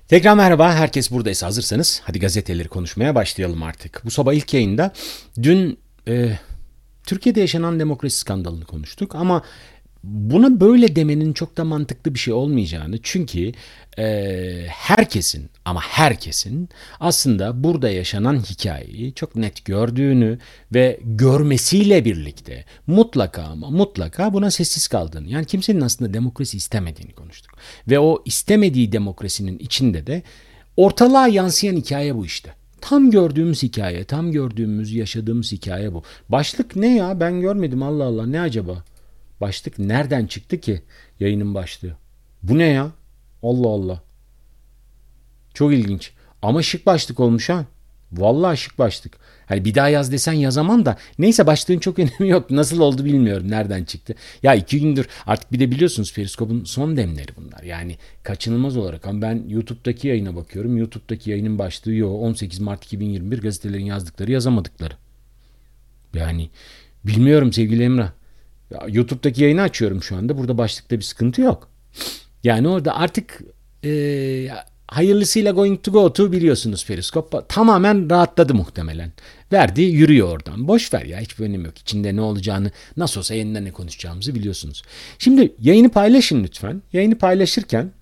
Tekrar merhaba, herkes buradaysa hazırsanız hadi gazeteleri konuşmaya başlayalım artık. Bu sabah ilk yayında dün Türkiye'de yaşanan demokrasi skandalını konuştuk ama buna böyle demenin çok da mantıklı bir şey olmayacağını, çünkü herkesin ama herkesin aslında burada yaşanan hikayeyi çok net gördüğünü ve görmesiyle birlikte mutlaka ama mutlaka buna sessiz kaldığını, yani kimsenin aslında demokrasi istemediğini konuştuk. Ve o istemediği demokrasinin içinde de ortalığa yansıyan hikaye bu işte. Tam gördüğümüz hikaye, tam gördüğümüz, yaşadığımız hikaye bu. Başlık ne ya? Ben görmedim, Allah Allah, ne acaba? Başlık nereden çıktı ki, yayının başlığı? Bu ne ya? Allah Allah. Çok ilginç. Ama şık başlık olmuş ha. Vallahi şık başlık. Hani bir daha yaz desen yazamam da. Neyse, başlığın çok önemi yok. Nasıl oldu bilmiyorum. Nereden çıktı? Ya 2 gündür artık, bir de biliyorsunuz Periskop'un son demleri bunlar. Yani kaçınılmaz olarak. Ama ben YouTube'daki yayına bakıyorum. YouTube'daki yayının başlığı yo 18 Mart 2021, gazetelerin yazdıkları yazamadıkları. Yani bilmiyorum sevgili Emrah. Ya, YouTube'daki yayını açıyorum şu anda. Burada başlıkta bir sıkıntı yok. Yani orada artık hayırlısıyla going to go to, biliyorsunuz Periskop tamamen rahatladı muhtemelen. Verdi, yürüyor oradan. Boş ver ya, hiçbir önemi yok. İçinde ne olacağını, nasıl olsa yeniden ne konuşacağımızı biliyorsunuz. Şimdi yayını paylaşın lütfen. Yayını paylaşırken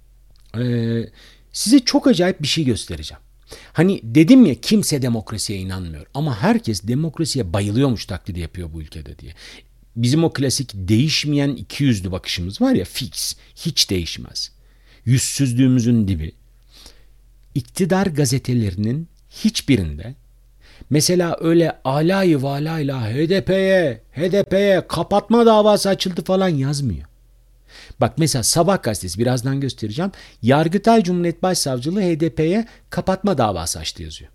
size çok acayip bir şey göstereceğim. Hani dedim ya, kimse demokrasiye inanmıyor ama herkes demokrasiye bayılıyormuş taklidi yapıyor bu ülkede diye. Bizim o klasik değişmeyen ikiyüzlü bakışımız var ya, fix, hiç değişmez. Yüzsüzlüğümüzün dibi. İktidar gazetelerinin hiçbirinde mesela öyle alayı valayla HDP'ye kapatma davası açıldı falan yazmıyor. Bak mesela Sabah gazetesi, birazdan göstereceğim. Yargıtay Cumhuriyet Başsavcılığı HDP'ye kapatma davası açtı yazıyor.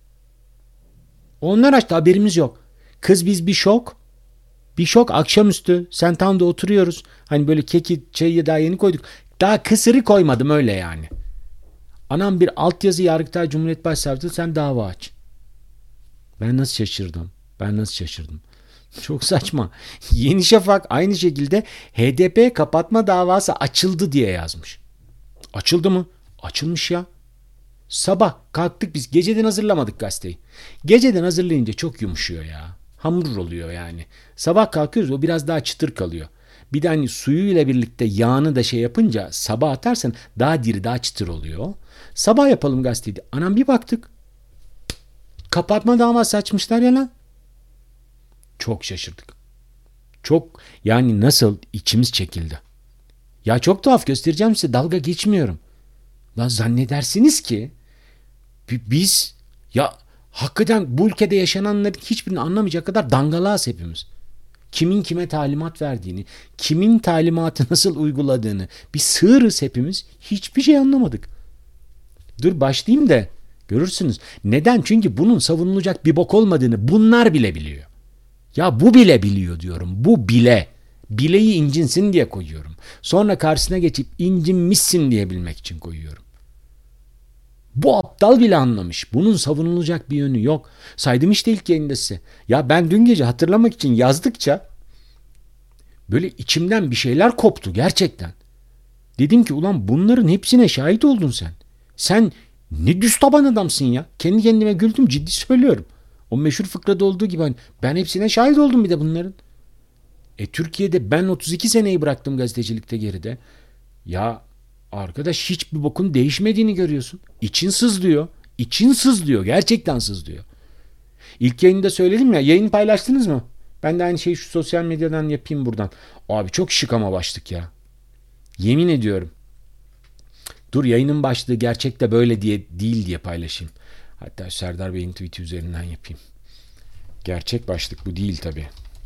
Onlar açtı, haberimiz yok. Kız biz bir şok. Bir şok, akşamüstü Sentau'da oturuyoruz. Hani böyle keki çayı daha yeni koyduk. Daha kısırı koymadım öyle yani. Anam bir altyazı, Yargıtay Cumhuriyet Başsavcılığı sen dava aç. Ben nasıl şaşırdım. Ben nasıl şaşırdım. Çok saçma. Yeni Şafak aynı şekilde HDP kapatma davası açıldı diye yazmış. Açıldı mı? Açılmış ya. Sabah kalktık biz. Geceden hazırlamadık gazeteyi. Geceden hazırlayınca çok yumuşuyor ya. Hamur oluyor yani. Sabah kalkıyoruz, o biraz daha çıtır kalıyor. Bir de hani suyuyla birlikte yağını da şey yapınca, sabah atarsan daha diri, daha çıtır oluyor. Sabah yapalım gazeteyi. Anam bir baktık. Kapatma davası açmışlar ya lan. Çok şaşırdık. Çok, yani nasıl içimiz çekildi. Ya çok tuhaf, göstereceğim size, dalga geçmiyorum. Lan zannedersiniz ki biz, ya hakikaten bu ülkede yaşananların hiçbirini anlamayacak kadar dangalağız hepimiz. Kimin kime talimat verdiğini, kimin talimatı nasıl uyguladığını, bir sığırız hepimiz, hiçbir şey anlamadık. Dur başlayayım da görürsünüz. Neden? Çünkü bunun savunulacak bir bok olmadığını bunlar bile biliyor. Ya bu bile biliyor diyorum. Bu bile. Bileği incinsin diye koyuyorum. Sonra karşısına geçip incinmişsin diyebilmek için koyuyorum. Bu aptal bile anlamış. Bunun savunulacak bir yönü yok. Saydım işte ilk yayında size. Ya ben dün gece hatırlamak için yazdıkça böyle içimden bir şeyler koptu gerçekten. Dedim ki ulan bunların hepsine şahit oldun sen. Sen ne düz taban adamsın ya. Kendi kendime güldüm, ciddi söylüyorum. O meşhur fıkrada olduğu gibi hani ben hepsine şahit oldum bir de bunların. Türkiye'de ben 32 seneyi bıraktım gazetecilikte geride. Ya arkadaş, hiçbir bokun değişmediğini görüyorsun. İçin sızlıyor. İçin sızlıyor. Gerçekten sızlıyor. İlk yayında söyledim ya. Yayını paylaştınız mı? Ben de aynı şeyi şu sosyal medyadan yapayım buradan. Abi çok şık ama başlık ya. Yemin ediyorum. Dur, yayının başlığı gerçekte böyle diye değil diye paylaşayım. Hatta Serdar Bey'in tweet'i üzerinden yapayım. Gerçek başlık bu değil tabii.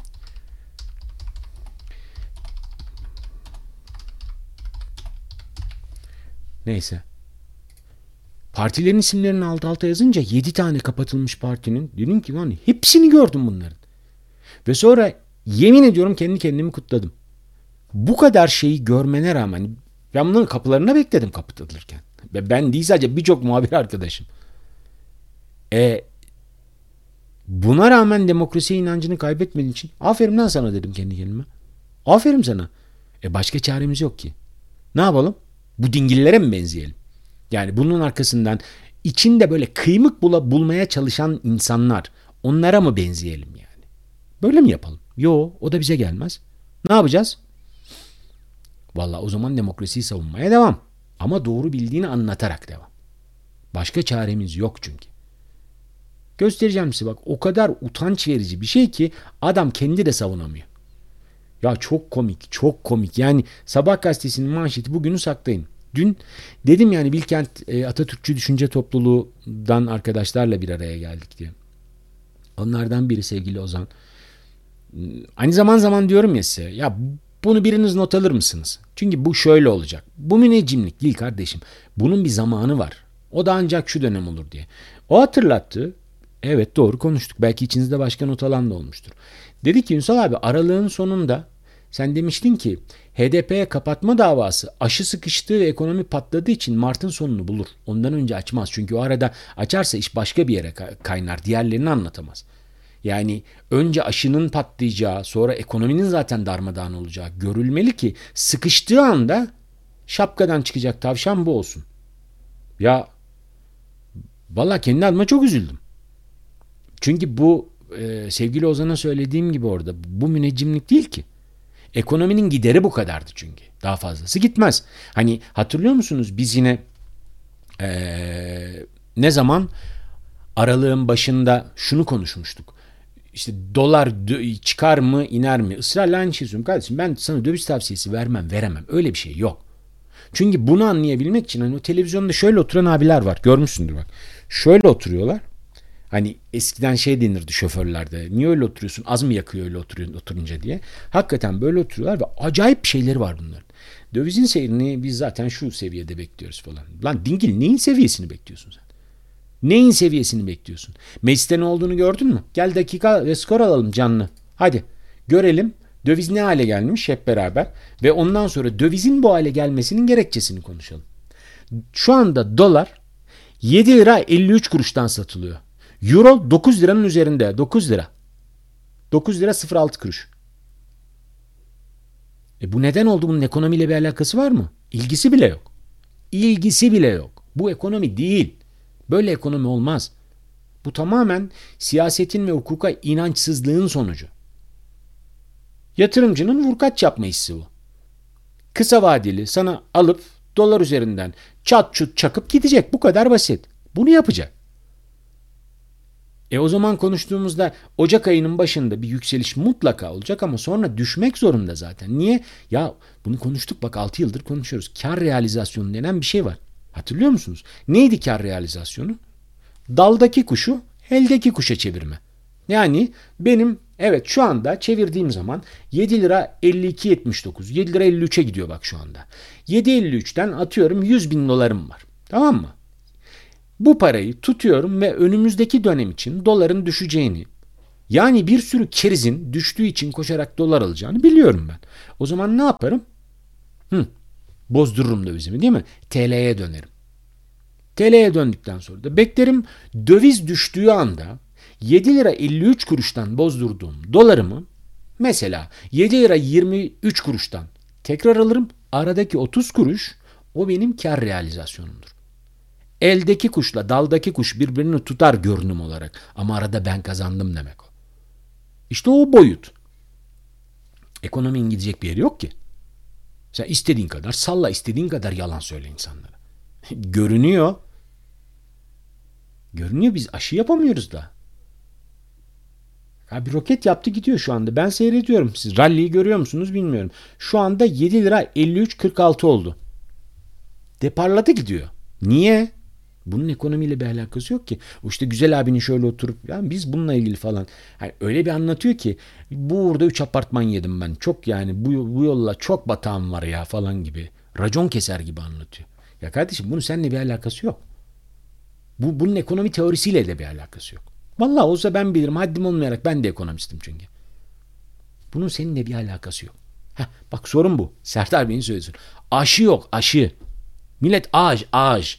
Neyse. Partilerin isimlerini alt alta yazınca 7 tane kapatılmış partinin, dedim ki lan hepsini gördüm bunların. Ve sonra yemin ediyorum kendi kendimi kutladım. Bu kadar şeyi görmene rağmen ben bunların kapılarına bekledim kapatılırken. Ve ben değil sadece, birçok muhabir arkadaşım. E buna rağmen demokrasiye inancını kaybetmediğin için aferin lan sana dedim kendi kendime. Aferin sana. Başka çaremiz yok ki. Ne yapalım? Bu dingillere mi benzeyelim? Yani bunun arkasından içinde böyle kıymık bulmaya çalışan insanlar, onlara mı benzeyelim yani? Böyle mi yapalım? Yo, o da bize gelmez. Ne yapacağız? Vallahi o zaman demokrasiyi savunmaya devam. Ama doğru bildiğini anlatarak devam. Başka çaremiz yok çünkü. Göstereceğim size bak, o kadar utanç verici bir şey ki adam kendi de savunamıyor. Ya çok komik, çok komik. Yani Sabah gazetesinin manşeti, bugünü saklayın. Dün dedim yani Bilkent Atatürkçü Düşünce Topluluğu'dan arkadaşlarla bir araya geldik diye. Onlardan biri sevgili Ozan. Hani zaman zaman diyorum ya size, ya bunu biriniz not alır mısınız? Çünkü bu şöyle olacak. Bu müneccimlik değil kardeşim. Bunun bir zamanı var. O da ancak şu dönem olur diye. O hatırlattı. Evet, doğru konuştuk. Belki içinizde başka not alan da olmuştur. Dedi ki Ünsal abi, aralığın sonunda sen demiştin ki HDP'ye kapatma davası aşı sıkıştığı ve ekonomi patladığı için Mart'ın sonunu bulur. Ondan önce açmaz. Çünkü o arada açarsa iş başka bir yere kaynar. Diğerlerini anlatamaz. Yani önce aşının patlayacağı, sonra ekonominin zaten darmadağın olacağı görülmeli ki sıkıştığı anda şapkadan çıkacak tavşan bu olsun. Ya valla kendi adıma çok üzüldüm. Çünkü bu sevgili Ozan'a söylediğim gibi orada bu müneccimlik değil ki. Ekonominin gideri bu kadardı çünkü. Daha fazlası gitmez. Hani hatırlıyor musunuz, biz yine ne zaman aralığın başında şunu konuşmuştuk. İşte dolar çıkar mı iner mi? Israrla aynı şey söylüyorum. Kardeşim ben sana döviz tavsiyesi veremem. Öyle bir şey yok. Çünkü bunu anlayabilmek için hani o televizyonda şöyle oturan abiler var. Görmüşsündür bak. Şöyle oturuyorlar. Hani eskiden şey denirdi şoförlerde. Niye öyle oturuyorsun? Az mı yakıyor öyle oturunca diye. Hakikaten böyle oturuyorlar ve acayip şeyleri var bunların. Dövizin seyrini biz zaten şu seviyede bekliyoruz falan. Lan dingil, neyin seviyesini bekliyorsun sen? Neyin seviyesini bekliyorsun? Mecliste ne olduğunu gördün mü? Gel dakika ve skor alalım canlı. Hadi görelim döviz ne hale gelmiş hep beraber ve ondan sonra dövizin bu hale gelmesinin gerekçesini konuşalım. Şu anda dolar 7 lira 53 kuruştan satılıyor. Euro 9 liranın üzerinde. 9 lira. 9 lira 06 kuruş. Bu neden oldu? Bunun ekonomiyle bir alakası var mı? İlgisi bile yok. İlgisi bile yok. Bu ekonomi değil. Böyle ekonomi olmaz. Bu tamamen siyasetin ve hukuka inançsızlığın sonucu. Yatırımcının vurkaç yapma hissi bu. Kısa vadeli sana alıp dolar üzerinden çat çut çakıp gidecek. Bu kadar basit. Bunu yapacak. O zaman konuştuğumuzda Ocak ayının başında bir yükseliş mutlaka olacak ama sonra düşmek zorunda zaten. Niye? Ya bunu konuştuk bak, 6 yıldır konuşuyoruz. Kar realizasyonu denen bir şey var. Hatırlıyor musunuz? Neydi kar realizasyonu? Daldaki kuşu eldeki kuşa çevirme. Yani benim evet şu anda çevirdiğim zaman 7 lira 52.79, 7 lira 53'e gidiyor bak şu anda. 7.53'ten atıyorum 100 bin dolarım var. Tamam mı? Bu parayı tutuyorum ve önümüzdeki dönem için doların düşeceğini, yani bir sürü kerizin düştüğü için koşarak dolar alacağını biliyorum ben. O zaman ne yaparım? Bozdururum dövizimi değil mi? TL'ye dönerim. TL'ye döndükten sonra da beklerim, döviz düştüğü anda 7 lira 53 kuruştan bozdurduğum dolarımı mesela 7 lira 23 kuruştan tekrar alırım. Aradaki 30 kuruş o benim kar realizasyonumdur. Eldeki kuşla daldaki kuş birbirini tutar görünüm olarak ama arada ben kazandım demek o. İşte o boyut. Ekonominin gidecek bir yeri yok ki. Sen istediğin kadar salla, istediğin kadar yalan söyle insanlara. Görünüyor. Görünüyor, biz aşı yapamıyoruz da. Ya bir roket yaptı gidiyor şu anda. Ben seyrediyorum. Siz rally'yi görüyor musunuz bilmiyorum. Şu anda 7 lira 53.46 oldu. Deparladı gidiyor. Niye? Bunun ekonomiyle bir alakası yok ki. İşte güzel abinin şöyle oturup yani biz bununla ilgili falan. Yani öyle bir anlatıyor ki burada 3 apartman yedim ben. Çok yani bu yolla çok batağım var ya falan gibi. Racon keser gibi anlatıyor. Ya kardeşim bunun seninle bir alakası yok. Bunun ekonomi teorisiyle de bir alakası yok. Vallahi olsa ben bilirim. Haddim olmayarak ben de ekonomistim çünkü. Bunun seninle bir alakası yok. Bak sorun bu. Serdar Bey'in söylediği. Aşı yok, aşı. Millet ağaç.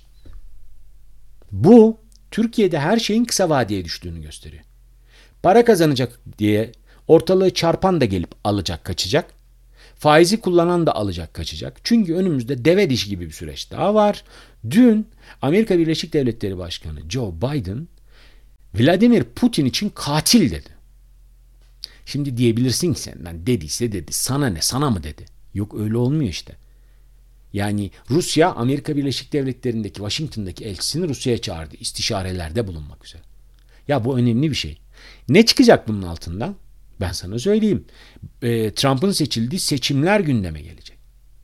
Bu Türkiye'de her şeyin kısa vadeye düştüğünü gösteriyor. Para kazanacak diye ortalığı çarpan da gelip alacak, kaçacak. Faizi kullanan da alacak kaçacak. Çünkü önümüzde deve dişi gibi bir süreç daha var. Dün Amerika Birleşik Devletleri Başkanı Joe Biden Vladimir Putin için katil dedi. Şimdi diyebilirsin ki senden dediyse dedi. Sana ne, sana mı dedi? Yok, öyle olmuyor işte. Yani Rusya Amerika Birleşik Devletleri'ndeki Washington'daki elçisini Rusya'ya çağırdı istişarelerde bulunmak üzere. Ya bu önemli bir şey. Ne çıkacak bunun altından? Ben sana söyleyeyim. Trump'ın seçildiği seçimler gündeme gelecek.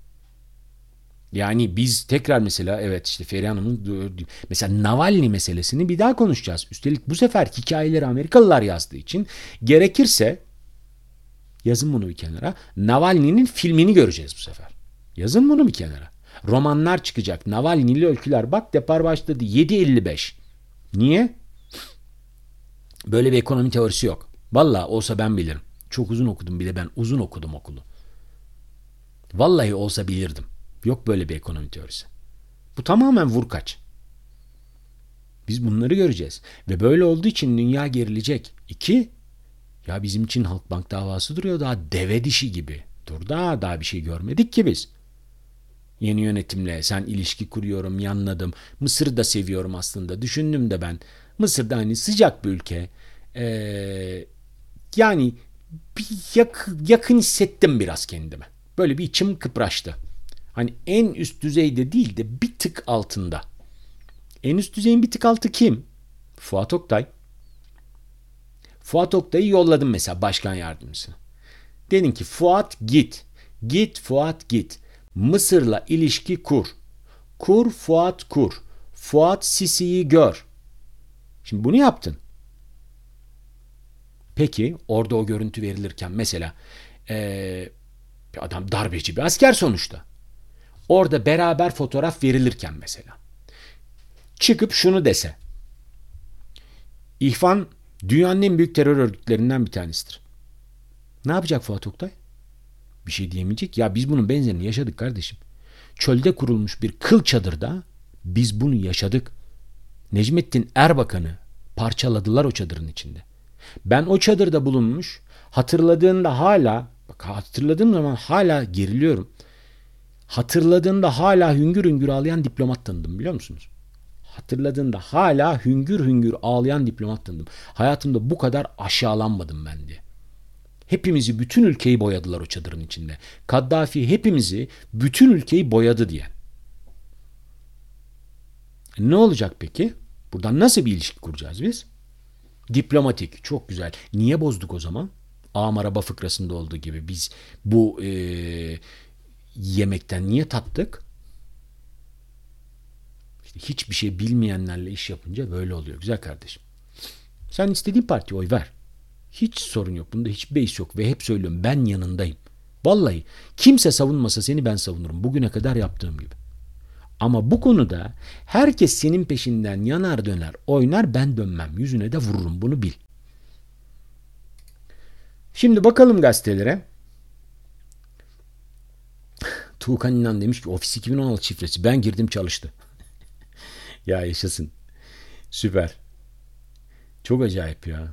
Yani biz tekrar mesela evet işte Feriha Hanım'ın mesela Navalny meselesini bir daha konuşacağız. Üstelik bu sefer hikayeleri Amerikalılar yazdığı için gerekirse yazın bunu bir kenara. Navalny'nin filmini göreceğiz bu sefer. Yazın bunu bir kenara. Romanlar çıkacak. Navalny'li öyküler. Bak depar başladı. 7.55. Niye? Böyle bir ekonomi teorisi yok. Vallahi olsa ben bilirim. Çok uzun okudum bile ben. Uzun okudum okulu. Vallahi olsa bilirdim. Yok böyle bir ekonomi teorisi. Bu tamamen vurkaç. Biz bunları göreceğiz. Ve böyle olduğu için dünya gerilecek. 2. Ya bizim için Halkbank davası duruyor daha deve dişi gibi. Dur daha bir şey görmedik ki biz. Yeni yönetimle sen ilişki kuruyorum, yanladım. Mısır'ı da seviyorum aslında. Düşündüm de ben. Mısır'da hani sıcak bir ülke. Yani bir yakın hissettim biraz kendime. Böyle bir içim kıpraştı. Hani en üst düzeyde değil de bir tık altında. En üst düzeyin bir tık altı kim? Fuat Oktay. Fuat Oktay'ı yolladım mesela başkan yardımcısına. Dedim ki Fuat git. Git Fuat git. Mısır'la ilişki kur. Kur Fuat kur. Fuat Sisi'yi gör. Şimdi bunu yaptın. Peki orada o görüntü verilirken mesela bir adam darbeci bir asker sonuçta. Orada beraber fotoğraf verilirken mesela. Çıkıp şunu dese. İhvan dünyanın en büyük terör örgütlerinden bir tanesidir. Ne yapacak Fuat Oktay? Bir şey diyemeyecek. Ya biz bunun benzerini yaşadık kardeşim. Çölde kurulmuş bir kıl çadırda biz bunu yaşadık. Necmettin Erbakan'ı parçaladılar o çadırın içinde. Ben o çadırda bulunmuş, hatırladığım zaman hala geriliyorum. Hatırladığımda hala hüngür hüngür ağlayan diplomat tanıdım biliyor musunuz? Hatırladığımda hala hüngür hüngür ağlayan diplomat tanıdım. Hayatımda bu kadar aşağılanmadım ben diye. Hepimizi, bütün ülkeyi boyadılar o çadırın içinde. Kaddafi hepimizi, bütün ülkeyi boyadı diye. Ne olacak peki? Buradan nasıl bir ilişki kuracağız biz? Diplomatik, çok güzel. Niye bozduk o zaman? Ağam araba fıkrasında olduğu gibi biz bu yemekten niye tattık? İşte hiçbir şey bilmeyenlerle iş yapınca böyle oluyor güzel kardeşim. Sen istediğin partiye oy ver. Hiç sorun yok. Bunda hiç beis yok ve hep söylüyorum ben yanındayım. Vallahi kimse savunmasa seni ben savunurum. Bugüne kadar yaptığım gibi. Ama bu konuda herkes senin peşinden yanar döner oynar ben dönmem. Yüzüne de vururum bunu bil. Şimdi bakalım gazetelere. Tuğkan İnan demiş ki Ofis 2016 şifresi. Ben girdim çalıştı. Ya yaşasın. Süper. Çok acayip ya.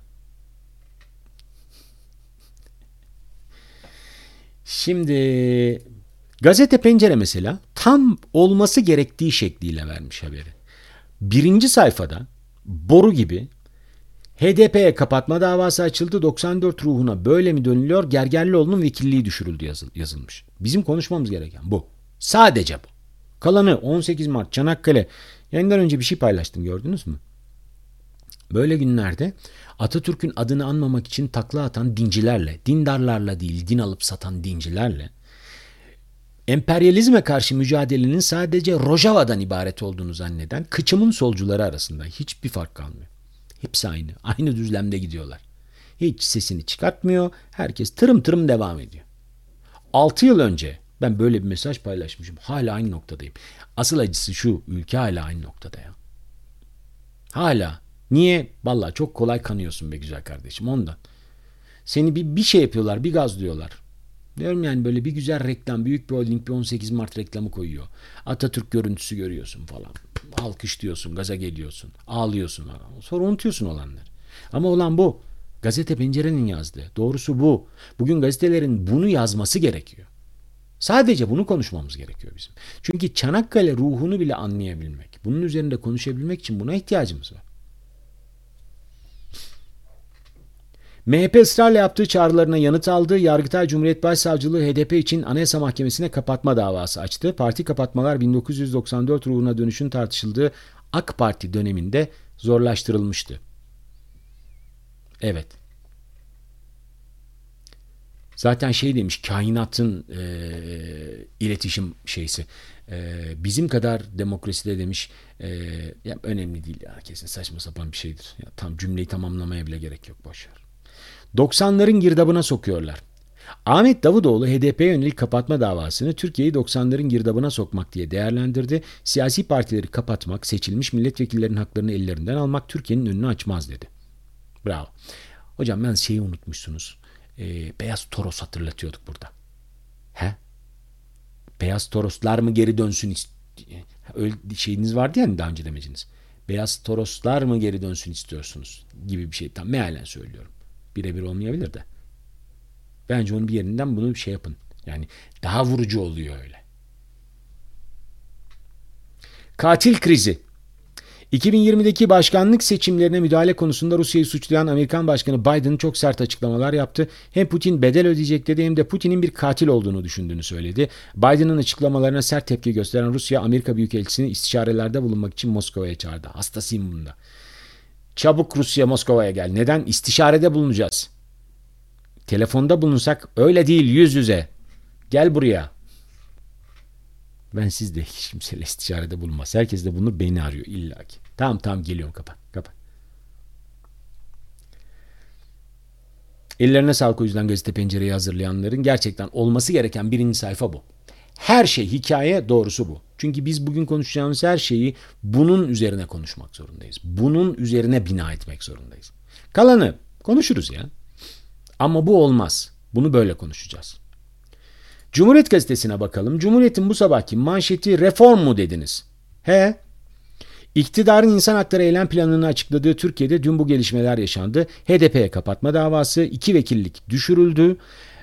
Şimdi gazete Pencere mesela tam olması gerektiği şekliyle vermiş haberi. Birinci sayfada boru gibi HDP'ye kapatma davası açıldı. 94 ruhuna böyle mi dönülüyor? Gergerlioğlu'nun vekilliği düşürüldü yazılmış. Bizim konuşmamız gereken bu. Sadece bu. Kalanı 18 Mart Çanakkale. Yayından önce bir şey paylaştım gördünüz mü? Böyle günlerde Atatürk'ün adını anmamak için takla atan dincilerle, dindarlarla değil din alıp satan dincilerle emperyalizme karşı mücadelenin sadece Rojava'dan ibaret olduğunu zanneden kıçımın solcuları arasında hiçbir fark kalmıyor. Hepsi aynı. Aynı düzlemde gidiyorlar. Hiç sesini çıkartmıyor. Herkes tırım tırım devam ediyor. 6 yıl önce ben böyle bir mesaj paylaşmışım. Hala aynı noktadayım. Asıl acısı şu. Ülke hala aynı noktada ya. Hala. Niye? Vallahi çok kolay kanıyorsun be güzel kardeşim ondan. Seni bir şey yapıyorlar, bir gazlıyorlar. Diyorum yani böyle bir güzel reklam, büyük bir holding bir 18 Mart reklamı koyuyor. Atatürk görüntüsü görüyorsun falan. Alkışlıyorsun, gaza geliyorsun, ağlıyorsun falan. Sonra unutuyorsun olanları. Ama olan bu. Gazete Pencere'nin yazdığı. Doğrusu bu. Bugün gazetelerin bunu yazması gerekiyor. Sadece bunu konuşmamız gerekiyor bizim. Çünkü Çanakkale ruhunu bile anlayabilmek, bunun üzerinde konuşabilmek için buna ihtiyacımız var. MHP ısrarla yaptığı çağrılarına yanıt aldı. Yargıtay Cumhuriyet Başsavcılığı HDP için Anayasa Mahkemesi'ne kapatma davası açtı. Parti kapatmalar 1994 ruhuna dönüşün tartışıldığı AK Parti döneminde zorlaştırılmıştı. Evet. Zaten şey demiş, kainatın iletişim şeysi. Bizim kadar demokraside demiş, ya önemli değil ya, kesin saçma sapan bir şeydir. Ya, tam cümleyi tamamlamaya bile gerek yok, boşver. 90'ların girdabına sokuyorlar. Ahmet Davutoğlu HDP'ye yönelik kapatma davasını Türkiye'yi 90'ların girdabına sokmak diye değerlendirdi. Siyasi partileri kapatmak, seçilmiş milletvekillerinin haklarını ellerinden almak Türkiye'nin önünü açmaz dedi. Bravo. Hocam ben şeyi unutmuşsunuz. Beyaz Toros hatırlatıyorduk burada. He? Beyaz Toroslar mı geri dönsün? Öyle şeyiniz vardı ya daha önce demeciniz. Beyaz Toroslar mı geri dönsün istiyorsunuz? Gibi bir şey. Tam mealen söylüyorum. Birebir olmayabilir de. Bence onun bir yerinden bunu bir şey yapın. Yani daha vurucu oluyor öyle. Katil krizi. 2020'deki başkanlık seçimlerine müdahale konusunda Rusya'yı suçlayan Amerikan Başkanı Biden çok sert açıklamalar yaptı. Hem Putin bedel ödeyecek dedi hem de Putin'in bir katil olduğunu düşündüğünü söyledi. Biden'ın açıklamalarına sert tepki gösteren Rusya, Amerika Büyükelçisi'ni istişarelerde bulunmak için Moskova'ya çağırdı. Hastasıyım bunda. Çabuk Rusya Moskova'ya gel. Neden? İstişarede bulunacağız. Telefonda bulunsak öyle değil, yüz yüze. Gel buraya. Ben sizde hiç kimseyle istişarede bulunmaz. Herkes de bunu beni arıyor illaki. Tamam geliyorum, kapa. Ellerine sağlık o yüzden Gazete Pencere'yi hazırlayanların. Gerçekten olması gereken birinci sayfa bu. Her şey hikaye, doğrusu bu. Çünkü biz bugün konuşacağımız her şeyi bunun üzerine konuşmak zorundayız. Bunun üzerine bina etmek zorundayız. Kalanı konuşuruz ya. Ama bu olmaz. Bunu böyle konuşacağız. Cumhuriyet Gazetesi'ne bakalım. Cumhuriyet'in bu sabahki manşeti reform mu dediniz? He. İktidarın insan hakları eylem planını açıkladığı Türkiye'de dün bu gelişmeler yaşandı. HDP'ye kapatma davası, 2 vekillik düşürüldü.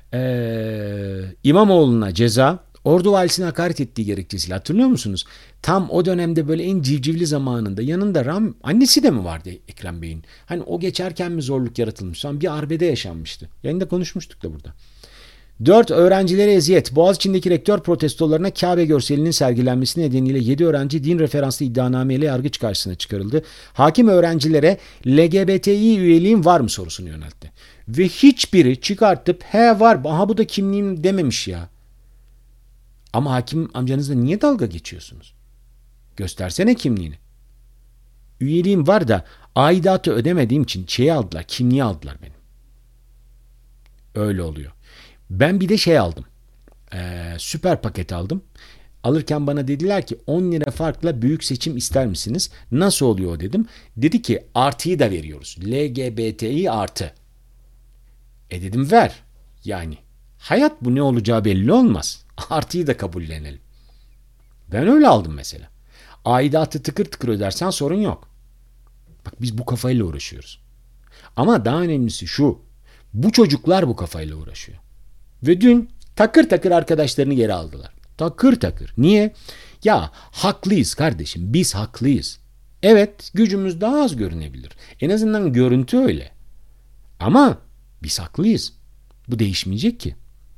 İmamoğlu'na ceza, Ordu valisine hakaret ettiği gerekçesiyle, hatırlıyor musunuz? Tam o dönemde böyle en civcivli zamanında yanında annesi de mi vardı Ekrem Bey'in? Hani o geçerken mi zorluk yaratılmış? Sonra bir arbede yaşanmıştı. Yayında konuşmuştuk da burada. 4 öğrencilere eziyet. Boğaziçi'ndeki rektör protestolarına Kabe görselinin sergilenmesi nedeniyle 7 öğrenci din referanslı iddianameyle yargıç karşısına çıkarıldı. Hakim öğrencilere LGBTİ üyeliğin var mı sorusunu yöneltti. Ve hiçbiri çıkartıp he var, aha bu da kimliğim dememiş ya. Ama hakim amcanızla niye dalga geçiyorsunuz? Göstersene kimliğini. Üyeliğim var da aidatı ödemediğim için aldılar, kimliği aldılar benim. Öyle oluyor. Ben bir de aldım. Süper paket aldım. Alırken bana dediler ki 10 lira farkla büyük seçim ister misiniz? Nasıl oluyor dedim. Dedi ki artıyı da veriyoruz. LGBTİ artı. Dedim ver. Yani hayat bu, ne olacağı belli olmaz. Artıyı da kabullenelim. Ben öyle aldım mesela. Aidatı tıkır tıkır ödersen sorun yok. Bak biz bu kafayla uğraşıyoruz. Ama daha önemlisi şu. Bu çocuklar bu kafayla uğraşıyor. Ve dün takır takır arkadaşlarını geri aldılar. Takır takır. Niye? Ya haklıyız kardeşim. Biz haklıyız. Evet, gücümüz daha az görünebilir. En azından görüntü öyle. Ama biz haklıyız. Bu değişmeyecek ki.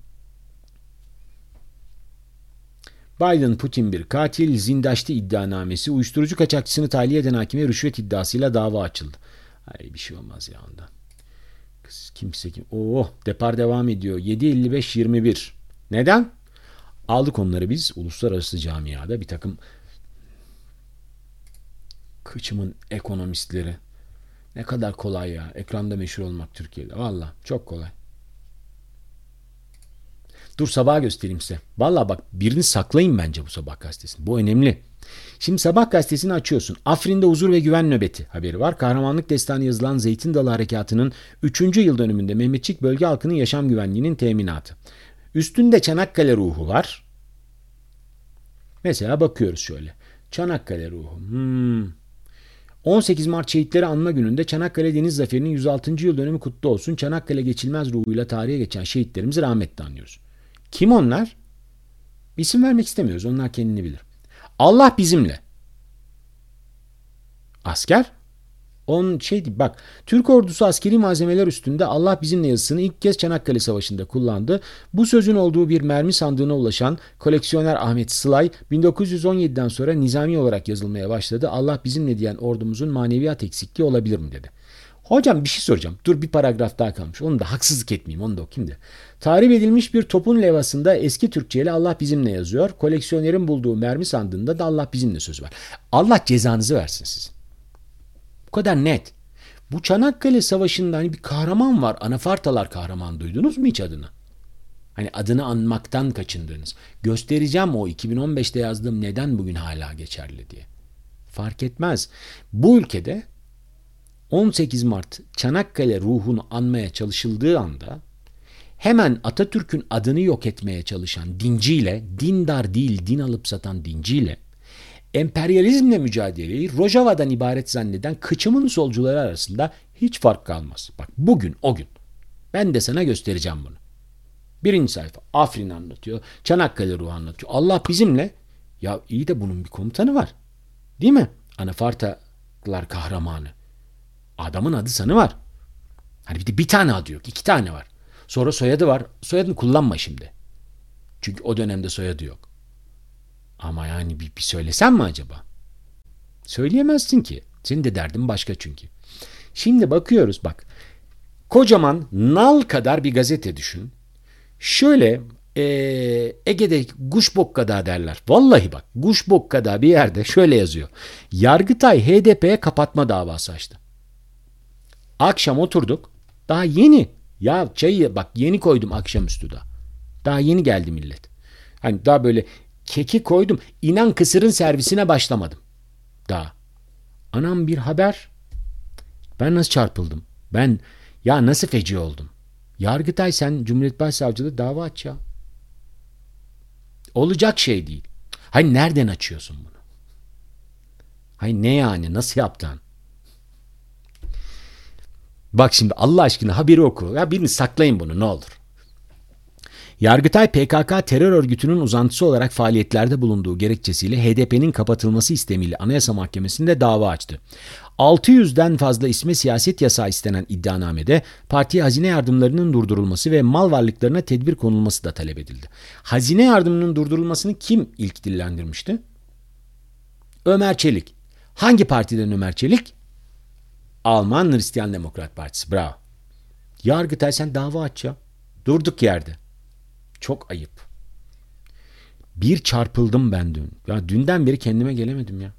Biden Putin bir katil, Zindaşti iddianamesi, uyuşturucu kaçakçısını tahliye eden hakime rüşvet iddiasıyla dava açıldı. Ay bir şey olmaz ya ondan. Kimse. Depar devam ediyor. 7.55-21. Neden? Aldık onları biz uluslararası camiada bir takım kıçımın ekonomistleri. Ne kadar kolay ya. Ekranda meşhur olmak Türkiye'de. Valla çok kolay. Dur Sabah göstereyim size. Valla bak, birini saklayın bence bu Sabah gazetesini. Bu önemli. Şimdi Sabah gazetesini açıyorsun. Afrin'de huzur ve güven nöbeti haberi var. Kahramanlık destanı yazılan Zeytin Dalı Harekatı'nın 3. yıl dönümünde Mehmetçik bölge halkının yaşam güvenliğinin teminatı. Üstünde Çanakkale ruhu var. Mesela bakıyoruz şöyle. Çanakkale ruhu. 18 Mart Şehitleri Anma Günü'nde Çanakkale Deniz Zaferi'nin 106. yıl dönümü kutlu olsun. Çanakkale geçilmez ruhuyla tarihe geçen şehitlerimizi rahmetle anıyoruz. Kim onlar? İsim vermek istemiyoruz. Onlar kendini bilir. Allah bizimle. Asker. Bak, Türk ordusu askeri malzemeler üstünde Allah bizimle yazısını ilk kez Çanakkale Savaşı'nda kullandı. Bu sözün olduğu bir mermi sandığına ulaşan koleksiyoner Ahmet Sılay 1917'den sonra nizami olarak yazılmaya başladı. Allah bizimle diyen ordumuzun maneviyat eksikliği olabilir mi dedi. Hocam bir şey soracağım. Dur, bir paragraf daha kalmış. Onu da haksızlık etmeyeyim. Onu da okuyayım da. Tahrip edilmiş bir topun levhasında eski Türkçe ile Allah bizimle yazıyor. Koleksiyonerin bulduğu mermi sandığında da Allah bizimle sözü var. Allah cezanızı versin sizin. Bu kadar net. Bu Çanakkale Savaşı'nda hani bir kahraman var. Anafartalar kahraman, duydunuz mu hiç adını? Hani adını anmaktan kaçındığınız. Göstereceğim o 2015'te yazdığım neden bugün hala geçerli diye. Fark etmez. Bu ülkede 18 Mart Çanakkale ruhunu anmaya çalışıldığı anda hemen Atatürk'ün adını yok etmeye çalışan dinciyle, dindar değil din alıp satan dinciyle, emperyalizmle mücadeleyi Rojava'dan ibaret zanneden kıçımın solcuları arasında hiç fark kalmaz. Bak, bugün o gün. Ben de sana göstereceğim bunu. Birinci sayfa Afrin anlatıyor. Çanakkale ruhu anlatıyor. Allah bizimle. Ya iyi de bunun bir komutanı var. Değil mi? Anafartalar kahramanı. Adamın adı sanı var. Hani bir de bir tane adı yok. 2 tane var. Sonra soyadı var. Soyadını kullanma şimdi. Çünkü o dönemde soyadı yok. Ama yani bir söylesem mi acaba? Söyleyemezsin ki. Senin de derdin başka çünkü. Şimdi bakıyoruz bak. Kocaman nal kadar bir gazete düşün. Şöyle Ege'de kuşbok kadar derler. Vallahi bak, kuşbok kadar bir yerde şöyle yazıyor. Yargıtay HDP'ye kapatma davası açtı. Akşam oturduk. Daha yeni. Ya çayı bak yeni koydum akşamüstü da. Daha yeni geldi millet. Hani daha böyle keki koydum. İnan kısırın servisine başlamadım. Daha. Anam bir haber. Ben nasıl çarpıldım? Ya nasıl feci oldum? Yargıtay sen Cumhuriyet Başsavcılığı dava aç ya. Olacak şey değil. Hayır, nereden açıyorsun bunu? Hayır, ne yani? Nasıl yaptın? Bak şimdi Allah aşkına haberi oku. Ya birini saklayın bunu ne olur. Yargıtay PKK terör örgütünün uzantısı olarak faaliyetlerde bulunduğu gerekçesiyle HDP'nin kapatılması istemiyle Anayasa Mahkemesi'nde dava açtı. 600'den fazla isme siyaset yasağı istenen iddianamede partiye hazine yardımlarının durdurulması ve mal varlıklarına tedbir konulması da talep edildi. Hazine yardımının durdurulmasını kim ilk dillendirmişti? Ömer Çelik. Hangi partiden Ömer Çelik? Alman Hristiyan Demokrat Partisi. Bravo. Yargıtay sen dava aç ya. Durduk yerde. Çok ayıp. Bir çarpıldım ben dün. Ya dünden beri kendime gelemedim ya.